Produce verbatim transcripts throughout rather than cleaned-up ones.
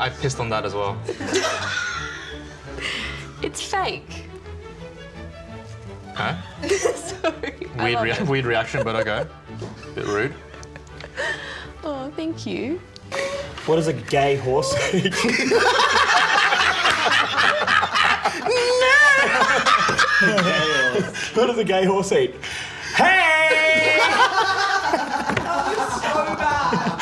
I pissed on that as well. It's fake. Huh? Sorry. Weird, rea weird reaction, but okay. Bit rude. Oh, thank you. What is a gay horse eat? What does a gay horse eat? Hey! So bad.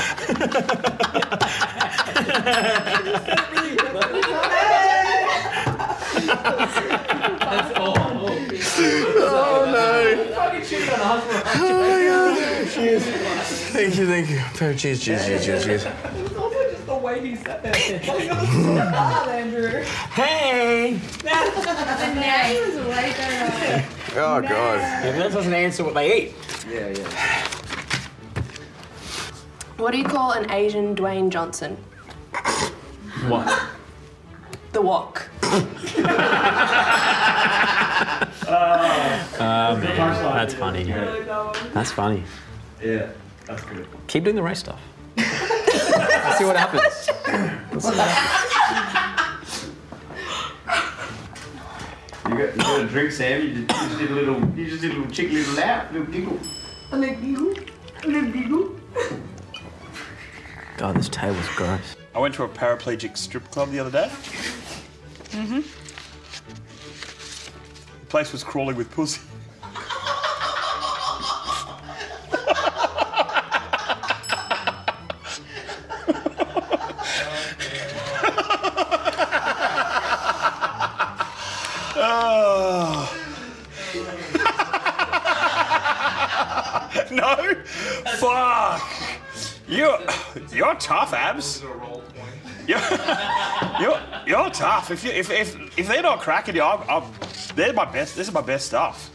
That's awful. Oh no! Fucking shit on a husband. Oh my god! Cheers. Thank you, thank you. Cheers, cheers, cheers, cheers, cheers. It's also just the way he said it. Like, that was so bad, Andrew. Hey! The name was way better. Oh god. Yeah, that doesn't answer what they eat. Yeah, yeah. What do you call an Asian Dwayne Johnson? What? The wok. Um, that's funny. That's funny. Yeah, that's good. Keep doing the race stuff. Let's see what happens. Let's see what happens. You got, you got a drink, Sam? You just, you just did a little, you just did a little cheeky little laugh, a little giggle. A little giggle, a little giggle. God, this table's gross. I went to a paraplegic strip club the other day. Mm-hmm. The place was crawling with pussy. Oh. No? Fuck. You're, you're tough, Abs. You're, you're, you're tough. If, you, if, if, if they're not cracking you, I'll, I'll, they're my best. This is my best stuff.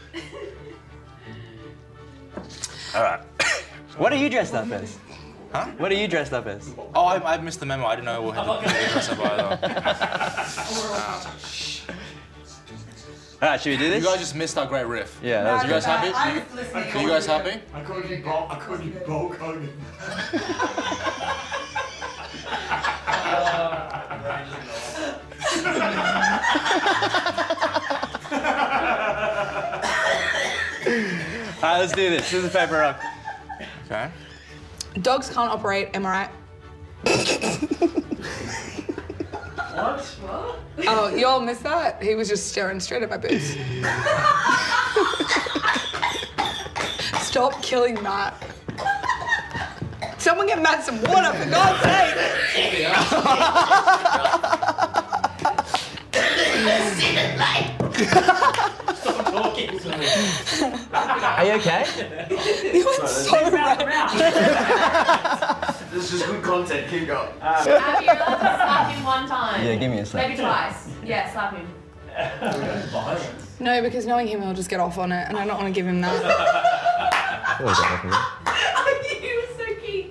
All right. What are you dressed up as? Huh? What are you dressed up as? Oh, I, I missed the memo. I didn't know we'll have to dress up either. Alright, should we do You this? guys just missed our great riff. Yeah, that was You guys happy? I You, was listening. are you guys happy? I called you Bulk, I called you Bulk Hogan. Alright, let's do this. This is the paper rock. Okay. Dogs can't operate, am I right? What? What? Oh, you all missed that? He was just staring straight at my boobs. Stop killing Matt. Someone get Matt some water, for God's sake! Stop talking to me. Are you okay? You went so red. This is just good content. Keep going. Abby, you're allowed to slap him one time. Yeah, give me a sec. Maybe twice. Yeah, slap him. Violence. No, because knowing him, he'll just get off on it, and I don't want to give him that. You were so keen.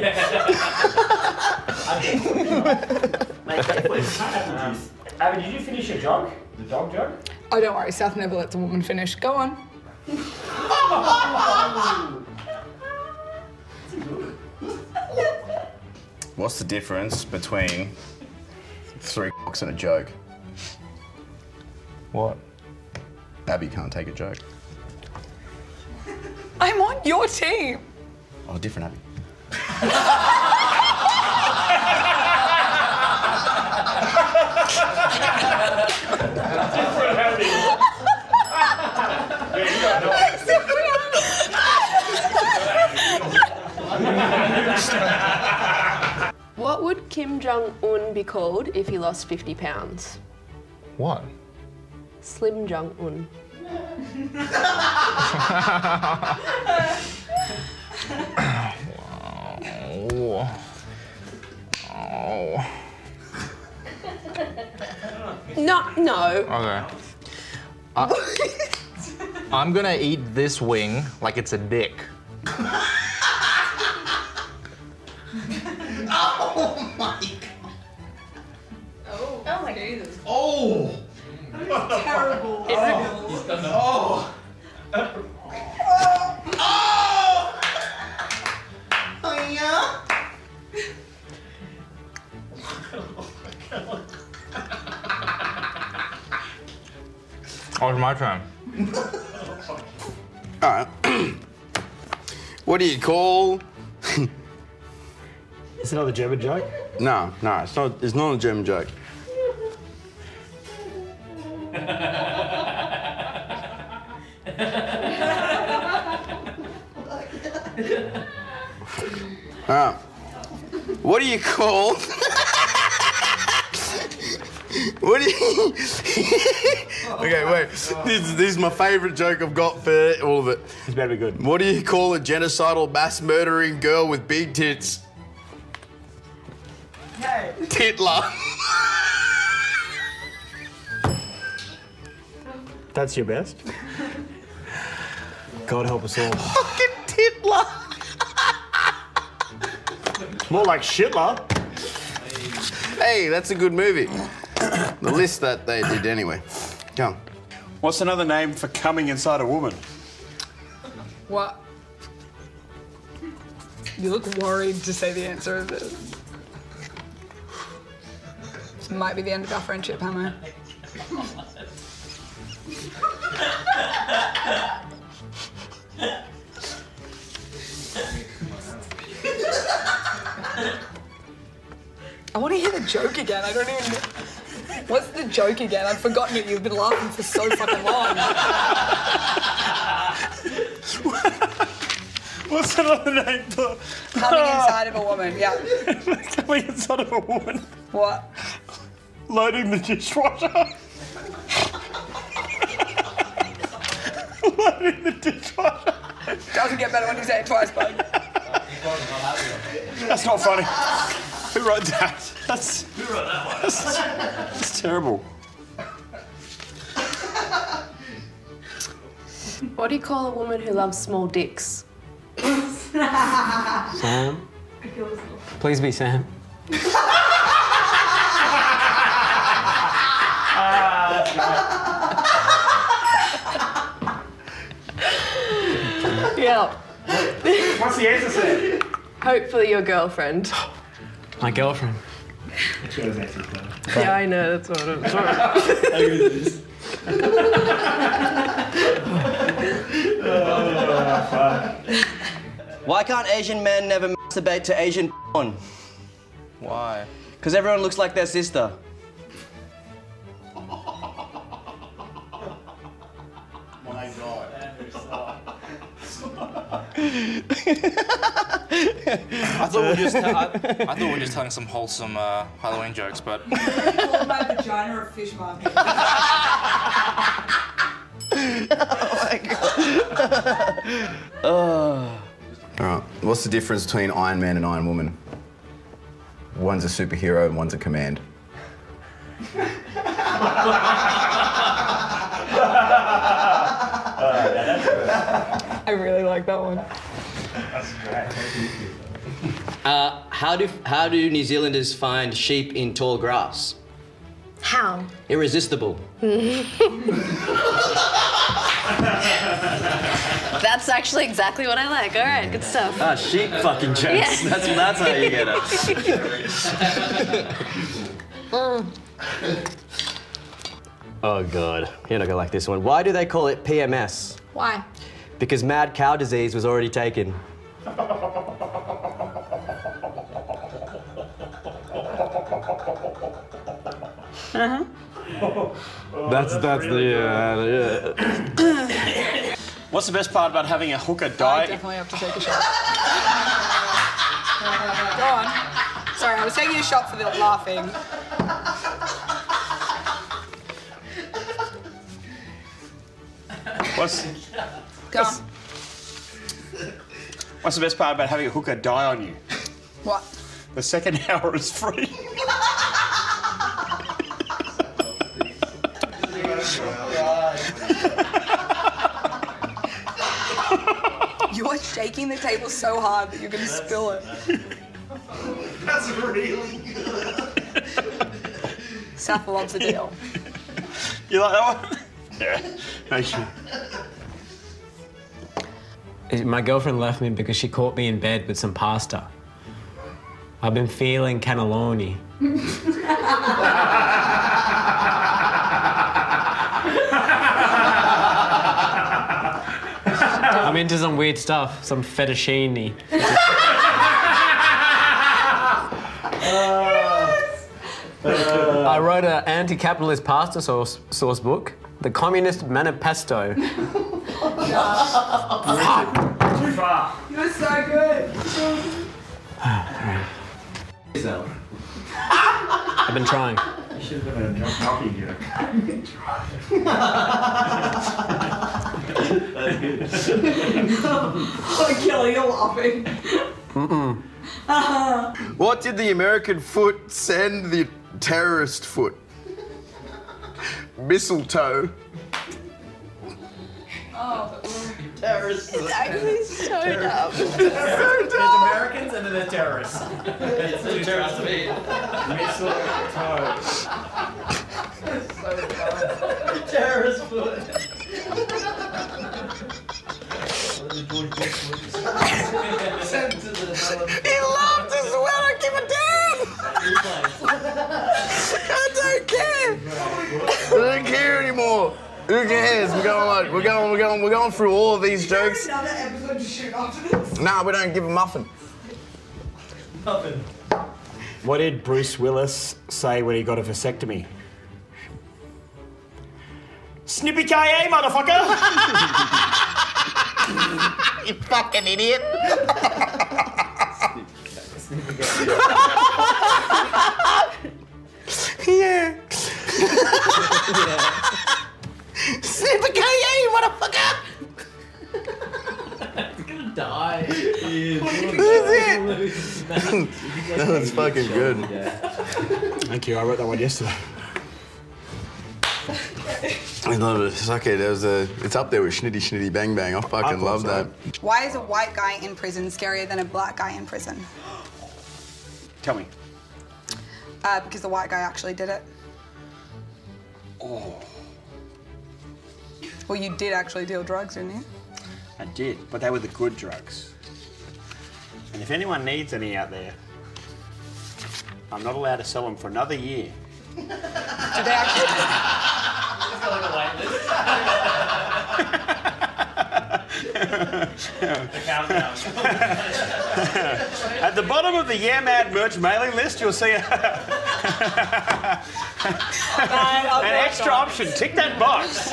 um, Abby, did you finish your jog? The dog jog? Oh, don't worry, South never lets a woman finish. Go on. What's the difference between three cocks and a joke? What? Abby can't take a joke. I'm on your team. Oh, different Abby. What would Kim Jong-un be called if he lost fifty pounds? What? Slim Jong-un. Oh. Oh. No, no. Okay. Uh, I'm gonna eat this wing like it's a dick. Oh my god. Oh, oh my Jesus. Oh. Terrible. Oh. Oh. Oh. Oh yeah. Oh, it's my turn. All right. What do you call? Is it another German joke? No, no, it's not. It's not a German joke. All right. What do you call? What do you? Okay, wait. This, this is my favourite joke I've got for all of it. It's better be good. What do you call a genocidal mass murdering girl with big tits? Hey. Titler. That's your best? God help us all. Fucking Titler. More like Shitler. Hey, that's a good movie. The list that they did anyway. Come. What's another name for coming inside a woman? What? You look worried to say the answer of this. This might be the end of our friendship, Hammer. I want to hear the joke again. I don't even. What's the joke again? I've forgotten it. You've been laughing for so fucking long. What's another name for Coming inside of a woman, yeah. coming inside of a woman? What? Loading the dishwasher. Loading the dishwasher. Doesn't get better when you say it twice, bud. That's not funny. Who wrote that? That's. Who wrote that one? That's, that's terrible. What do you call a woman who loves small dicks? Sam? Please be Sam. Yeah. What's the answer, Sam? Hopefully your girlfriend. My girlfriend. Yeah, I know, that's what it was. Why can't Asian men never masturbate to Asian porn? Why? Because everyone looks like their sister. My God. I thought we were just, I, I thought we were just telling some wholesome uh, Halloween jokes, but. Call my vagina a fish market. Oh my God. Oh. All right. What's the difference between Iron Man and Iron Woman? One's a superhero and one's a command. I really like that one. That's great. Uh, how do how do New Zealanders find sheep in tall grass? How? Irresistible. That's actually exactly what I like. All right, good stuff. Ah, sheep fucking jokes. Yeah. That's that's how you get it. Oh God, you're not gonna like this one. Why do they call it P M S? Why? Because mad cow disease was already taken. Uh-huh. That's that's the uh, yeah. What's the best part about having a hooker I die? definitely have to take a shot. Go on. Sorry, I was taking a shot for the laughing. What's Go on. What's the best part about having a hooker die on you? What? The second hour is free. You're shaking the table so hard that you're going to spill it. That's really good. Saf loves a deal. You like that one? Yeah. Thank you. My girlfriend left me because she caught me in bed with some pasta. I've been feeling cannelloni. into some weird stuff, some fettuccine. I wrote an anti-capitalist pasta sauce, source book, The Communist Manifesto. Too far. You're so good. I've been trying. You should have done a drunk coffee joke. That's good. Oh, Kelly, you're laughing. Mm-mm. What did the American foot send the terrorist foot? Mistletoe. Oh. Terrorists. It's actually so dumb. So dumb. There's Americans and then there's terrorists. It's two terrorists. Mistletoe. Terrorist foot. He loved as well. I don't give a damn. I don't care. I don't care anymore. Who cares? We're going like we're going we're going we're going through all of these jokes. Another episode to shoot after this. Nah, we don't give a muffin. Muffin. What did Bruce Willis say when he got a vasectomy? Snippy K A, motherfucker! You fucking idiot. Yeah. Snipper K A, motherfucker! He's gonna die. That was fucking good. Thank you, I wrote that one yesterday. I love it. It's okay. There's a. It's up there with Schnitty Schnitty Bang Bang. I fucking love so. that. Why is a white guy in prison scarier than a black guy in prison? Tell me. Uh, because the white guy actually did it. Oh. Well, you did actually deal drugs, didn't you? I did, but they were the good drugs. And if anyone needs any out there, I'm not allowed to sell them for another year. Do they actually? It's got like a white list. The countdown. At the bottom of the Yeah Mad merch mailing list, you'll see a an extra option. Tick that box.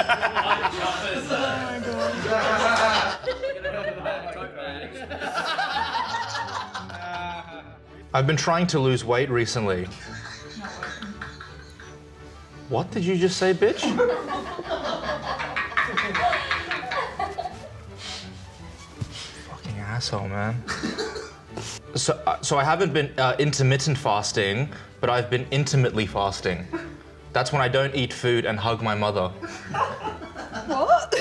I've been trying to lose weight recently. What did you just say, bitch? Fucking asshole, man. So, uh, so I haven't been uh, intermittent fasting, but I've been intimately fasting. That's when I don't eat food and hug my mother. What?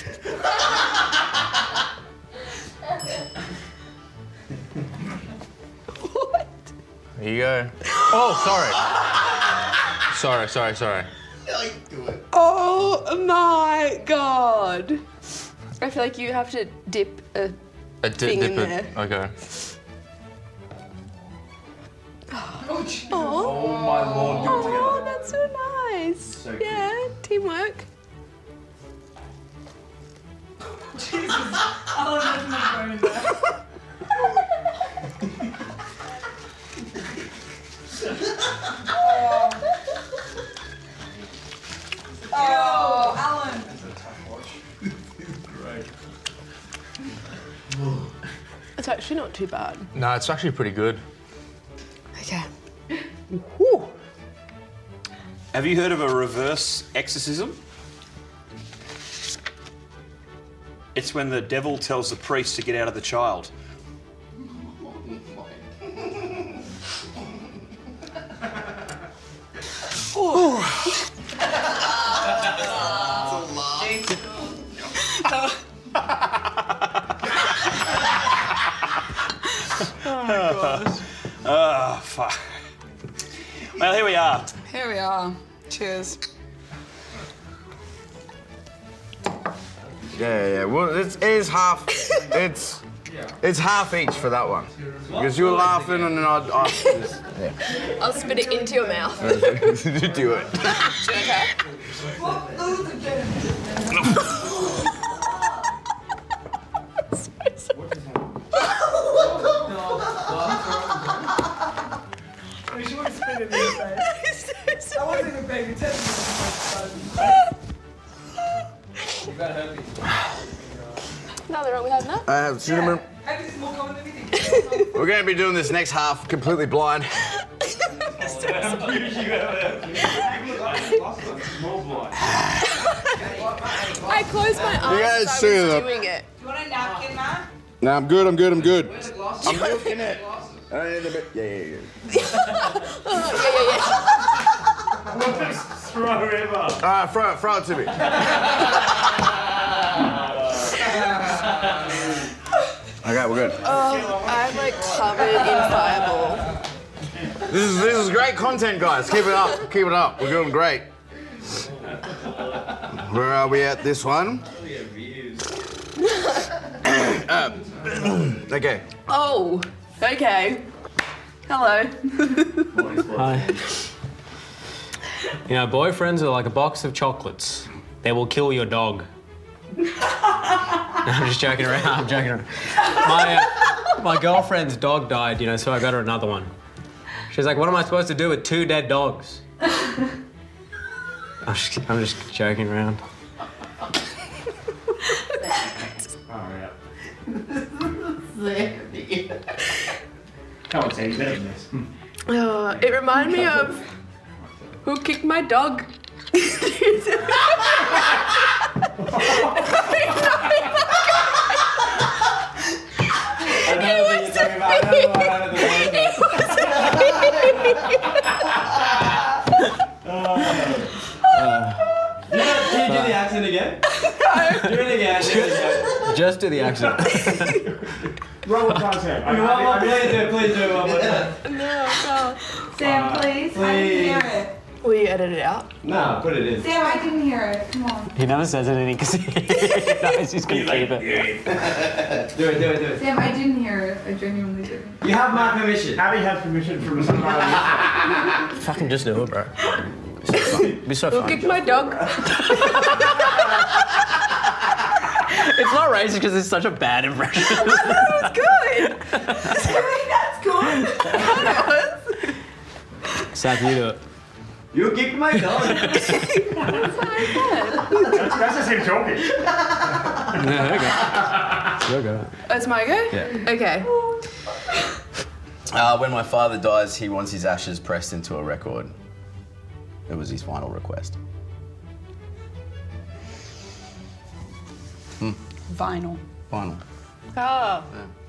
What? There you go. Oh, sorry. Sorry, sorry, sorry. Oh my god. I feel like you have to dip a, A di- thing dip in it. there. Okay. Oh, Oh my lord. oh, that's so nice. So cute. yeah, teamwork. Jesus. I'll let my phone in there. Oh, Alan. It's actually not too bad. No, it's actually pretty good. Okay. Have you heard of a reverse exorcism? It's when the devil tells the priest to get out of the child. Oh, fuck. Well, here we are. Here we are. Cheers. Yeah, yeah. Well, it's, it is half. It's it's half each for that one. Because you were laughing and then I'd. I'd just, yeah. I'll spit it into your mouth. Do it. Okay. I have cinnamon. We're going to be doing this next half completely blind. I closed my eyes You guys as I see was them. doing it. Do you want a napkin, Matt? No, I'm good, I'm good, I'm good. I'm milking it. I need a bit. Yeah, yeah, yeah. Oh, yeah, yeah, yeah. Throw him up. All right, throw it, throw it to me. Okay, we're good. Oh, I'm like covered in fireball. This is this is great content, guys. Keep it up, keep it up. We're doing great. Where are we at this one? uh, okay. Oh, okay. Hello. Hi. You know, boyfriends are like a box of chocolates. They will kill your dog. I'm just joking around. I'm joking around. My, uh, my girlfriend's dog died, you know, so I got her another one. She's like, what am I supposed to do with two dead dogs? I'm just, I'm just joking around. Come on, Sam, you better than this. Uh, it reminded me of who kicked my dog. I know what you're talking about. I know what I know the one. Can you do the accent again? Do it again. Do it again. Just do the accent. Roll one time, Sam. I, I, I, I really do. Please do it one more time. No, no. Sam, please. I didn't hear it. Will you edit it out? No, put it in. Sam, I didn't hear it. Come on. He never says anything because he knows he's going to keep it. Do it, do it, do it. Sam, I didn't hear it. I genuinely didn't. You have my permission. Abby has permission from somebody. Fucking just do it, bro. Be so Who fun. kicked my dog? It's not racist because it's such a bad impression. That's good. That's good. Seth, you do it. You kicked my dog. That's what I said. That's, that's just him talking. Yeah, there you go. There you go. Oh, it's my go? Yeah. Okay. Uh, when my father dies, he wants his ashes pressed into a record. It was his final request. Hmm. Vinyl. Final. Oh.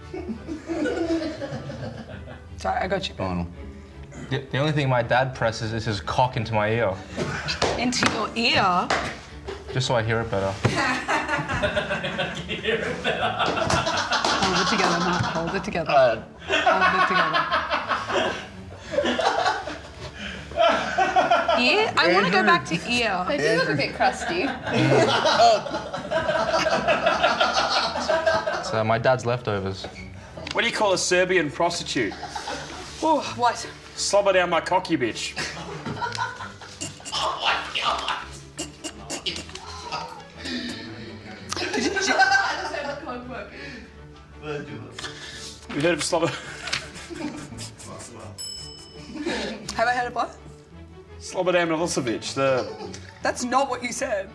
Sorry, I got you. Final. The, the only thing my dad presses is his cock into my ear, Into your ear. just so I hear it better. Hold it together, Matt. Hold it together. Uh, Hold it together. Ear? I want to go back to ear. They do look a bit crusty. It's uh, my dad's leftovers. What do you call a Serbian prostitute? Oh, what? Slobber down my cocky bitch. You heard of slobber? Have I heard of what? Slobodan Milosevic, the... That's not what you said.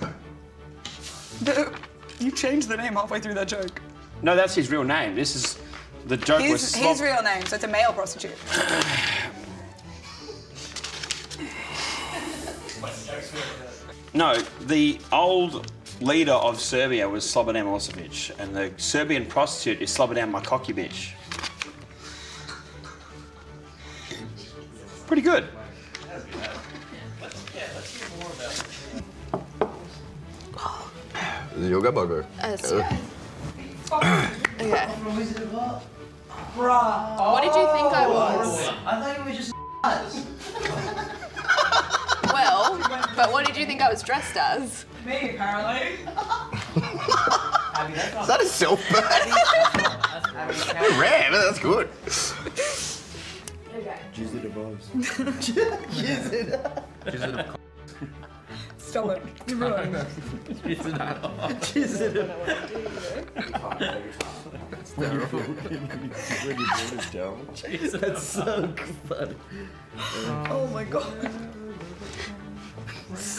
The, you changed the name halfway through that joke. No, that's his real name. This is... The joke was... His, Slob- his real name, so it's a male prostitute. No, the old leader of Serbia was Slobodan Milosevic, and the Serbian prostitute is Slobodan my cocky bitch. Pretty good. Yoga burger. That's okay. Okay. What did you think I was? I thought you were just Well, but what did you think I was dressed as? Me, apparently. Is that a self-burn? Rare, but that's good. Okay. Use it above. Use it. Stop it. You're ruining it. Use it. Use it. That's terrible. That's so funny. Oh my god.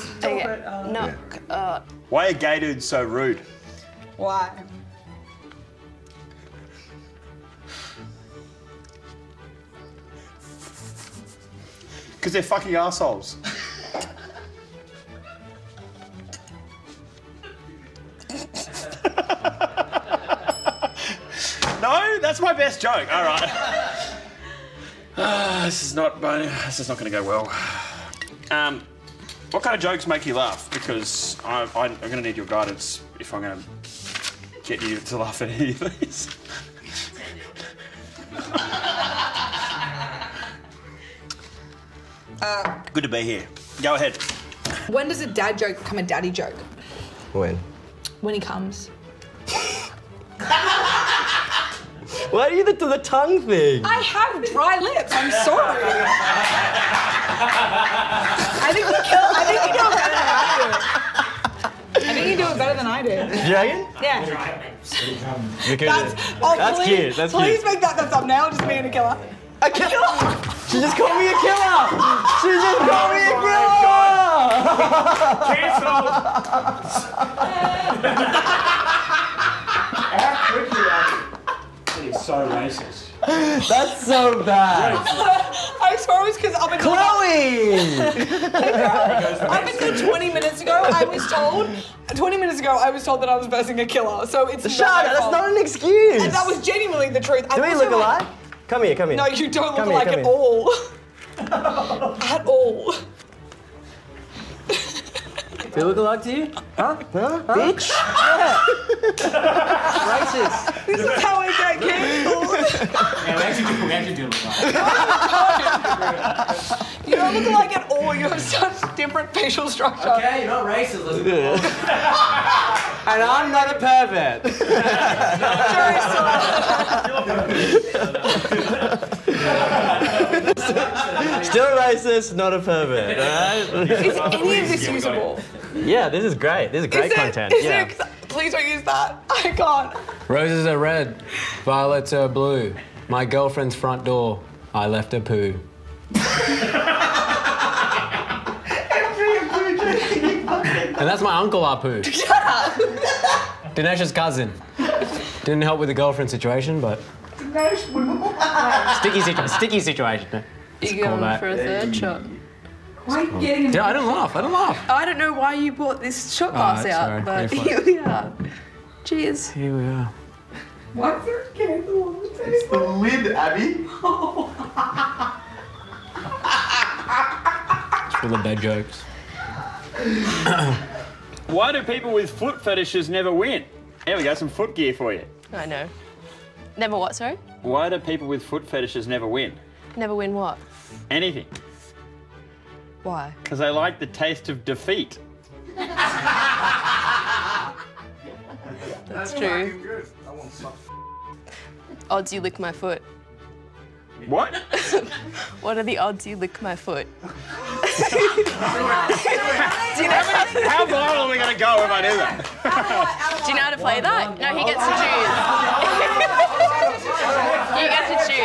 Okay. No. Uh, Why are gay dudes so rude? Why? Because they're fucking assholes. No, that's my best joke. All right. Uh, this is not. This is not going to go well. Um, what kind of jokes make you laugh? Because I, I, I'm going to need your guidance if I'm going to get you to laugh at any of these. Uh, Good to be here. Go ahead. when does a dad joke become a daddy joke? When? When he comes. Why do you do the tongue thing? I have dry lips. I'm sorry. I think you kill. I think you do it better than I do. I think you do it better than I do. Dragon? Yeah. That's, Oh, That's please, cute. That's please cute. make that the thumbnail. Just me and a killer. A killer? She just called me a killer. She just called me a killer. He's so racist. That's so bad. I swear it was because up until Chloe! up until twenty minutes ago, I was told. twenty minutes ago, I was told that I was versing a killer. So it's Shut not up, my that's fault. not an excuse. And that was genuinely the truth. Do we look alike? Come here, come here. No, you don't Come look here, alike come at here. all. At all. Do we look alike to you? Huh? Huh? Bitch? Racist. This is how I get cancelled. Yeah, we actually do, we actually do look like. You don't look alike at all. You have such different facial structure. Okay, you're not racist. Let's go. And I'm not a pervert. Still racist, not a pervert. Alright? Is any of this usable? Yeah, this is great. This is great Is it? content. Is yeah. it? Please don't use that. I can't. Roses are red, violets are blue. My girlfriend's front door, I left her poo. And that's my uncle Apu. Shut up. Dinesh's cousin. Didn't help with the girlfriend situation, but sticky situation. Sticky situation. You call going that. for a third shot? Why are you getting Yeah, I don't laugh. I don't laugh. I don't know why you brought this shot glass that's out, all right. but You're here we are. Cheers. Here we are. Why is there a candle on the table? It's the lid, Abby. Full of dead jokes. Why do people with foot fetishes never win? Here we go, some foot gear for you. I know. Never what, sorry? Why do people with foot fetishes never win? Never win what? Anything. Why? Because they like the taste of defeat. That's true. Odds you lick my foot. What? What are the odds you lick my foot? Do you know how viral are we going to go if I do that? Do you know how to play that? No, he gets to choose. You get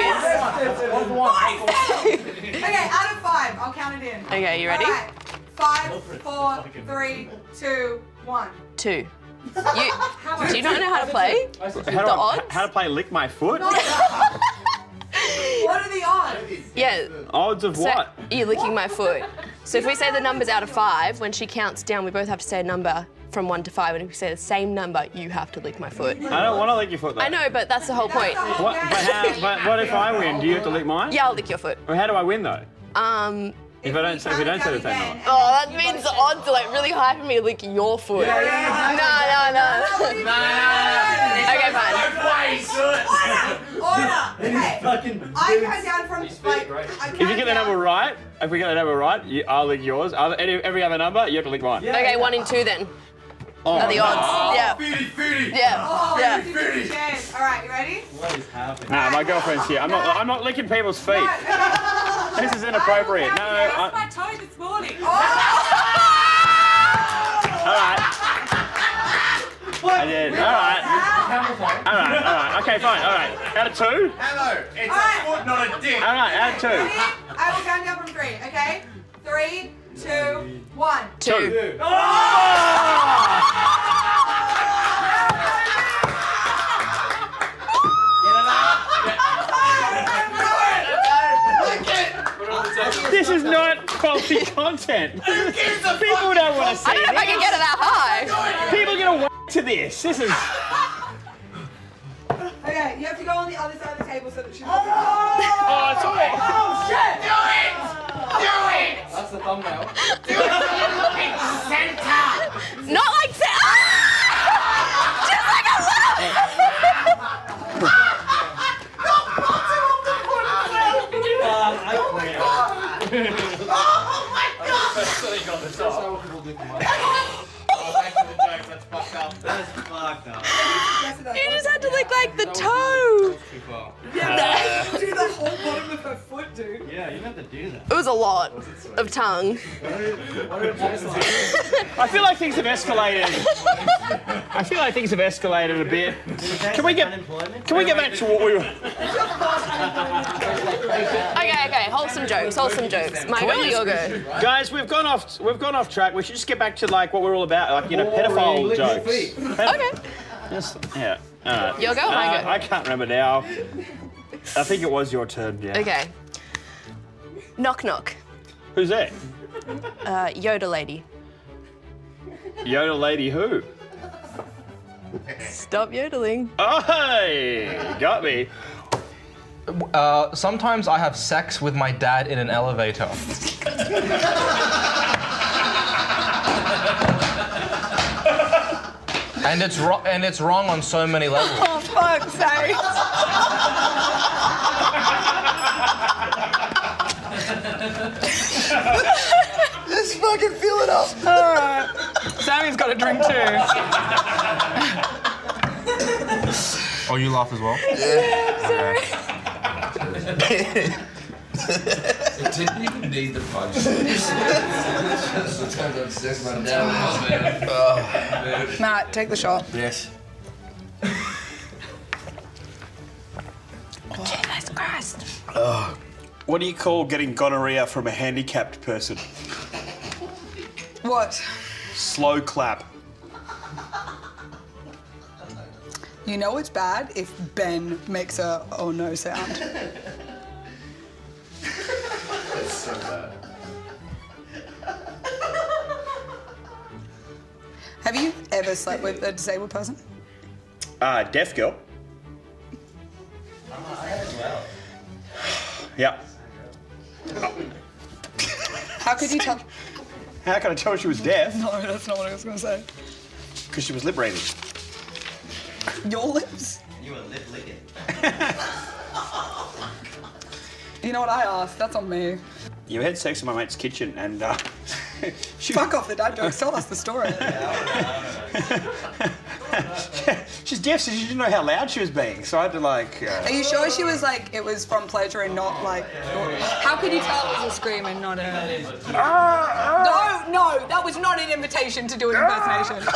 to choose. Okay, out of five, I'll count it in. Okay, you ready? All right. Five, four, three, two, one. Two. You, do you not know how to play? How do, The I, odds? how to play lick my foot? What are the odds? Yeah. Odds of So what? you're licking my foot. So if we say the number's out of five, when she counts down, we both have to say a number from one to five. And if we say the same number, you have to lick my foot. I don't want to lick your foot though. I know, but that's the whole point. What, but, how, but what if I win? Do you have to lick mine? Yeah, I'll lick your foot. Well, how do I win though? Um. If I don't say, if we don't say the same number. Oh, that means the odds are like really high for me to lick your foot. No, no, no. Okay, fine. Order. Okay. I count down from like. I If you get the number right, if we get the number right, you, I'll lick yours. Other, any, every other number, you have to lick mine. Okay, one and two then. Oh, Are the odds? no. Yeah. Foodie, foodie. Yeah. Oh, Yeah. fifty fifty chance. All right, you ready? Nah, my girlfriend's here. I'm not. I'm not licking people's feet. This is inappropriate. No, I I, my toe this morning. all right. I did. All right. All right. All right. Okay, fine. All right. Out of two. Hello, it's All right. a foot, not a dick. All right. Out of two. Ready? I will count down from three. Okay. Three, two, one. Two. This is not quality content. People don't want to see I don't know if I can get it that high. People gonna w to this. This is. Okay, you have to go on the other side of the table so that she. Oh, oh it's all right. Oh shit! Do it! Do it! That's the thumbnail. Do it! Look at center! Not like that. Ah! Just like a little. Oh my god! That's fucked up. That's fucked up. You just had to look like the toe. Yeah, do the whole bottom of her foot, dude. Yeah, you have to do that. It was a lot of tongue. I feel like things have escalated. I feel like things have escalated a bit. Can we get? Can we get back to what we were? Okay, okay, wholesome jokes, wholesome jokes. My go, your go. Guys, we've gone off. We've gone off track. We should just get back to like what we're all about, like you know, pedophile jokes. Okay. Yes, yeah. All right. Your go, my Uh, go. I can't remember now. I think it was your turn. Yeah. Okay. Knock knock. Who's that? Uh, Yoda lady. Yoda lady who? Stop yodeling. Oh, hey, got me. Uh, sometimes I have sex with my dad in an elevator. and it's wrong. And it's wrong on so many levels. Oh fuck's sake! Just fucking fill it up. Alright. Sammy's got a drink too. Oh, you laugh as well? Yeah. It didn't even need the punch. Sometimes I'm sick, my dad was, man. Matt, take the shot. Yes. Jesus Christ. Oh. What do you call getting gonorrhea from a handicapped person? What? Slow clap. You know it's bad if Ben makes a oh no sound. That's so bad. Have you ever slept with a disabled person? Uh, deaf girl. Yeah. How could you tell? How can I tell she was deaf? No, that's not what I was going to say. Because she was lip reading. Your lips? You were lip licking. You know what I asked? That's on me. You had sex in my mate's kitchen and uh, she Fuck off the dad jokes. Tell us the story. She's deaf, so she didn't know how loud she was being. So I had to like. Uh... Are you sure she was like it was from pleasure and not like? How could you tell it was a scream and not a? No, no, that was not an invitation to do an impersonation.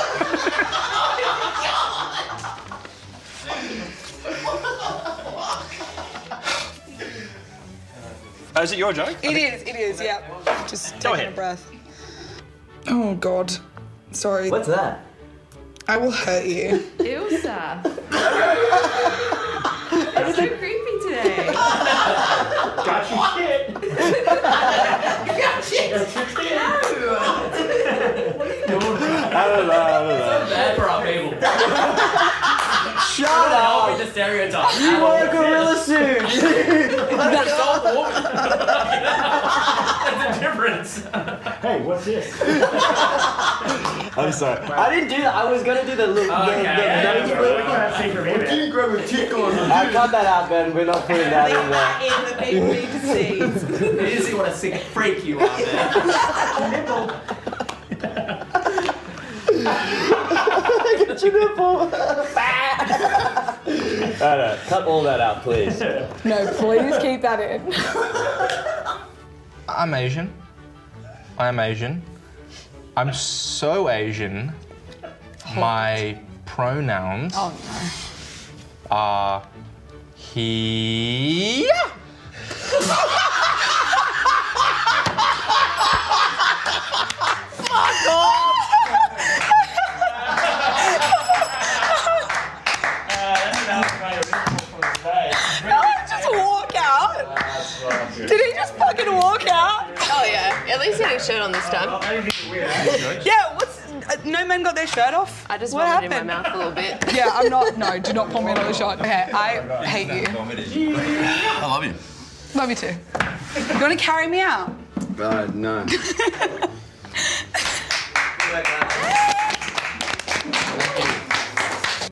Oh, is it your joke? It is. It is. Yeah. Just Go taking ahead. a breath. Oh God. Sorry. What's that? I will hurt you. Ilsa. It's so creepy today. Got you shit. Got shit. No. I don't know, I don't know. Bad for our people. Shut up! The stereotype. You wore a gorilla suit! That's so woman. That's the difference. Hey, what's this? I'm sorry. I didn't do that. I was gonna do the look. Okay, the, the, yeah, the, yeah, the, yeah. you grab a tick on I cut that out, Ben. We're not putting that in there. In the people need to see. You need to see what a sick freak you are, man. Get your nipple. No, no. Cut all that out, please. No, please keep that in. I'm Asian. I'm Asian. I'm so Asian. My pronouns Oh no. are he. Fuck off! Did he just fucking walk out. Oh yeah, at least he had his shirt on this time. Yeah, what's... Uh, no men got their shirt off? I just what vomited happened? in my mouth a little bit. Yeah, I'm not... No, do not pour me another shot. Okay, I hate you. I love you. Love you too. You want to carry me out? Uh, no.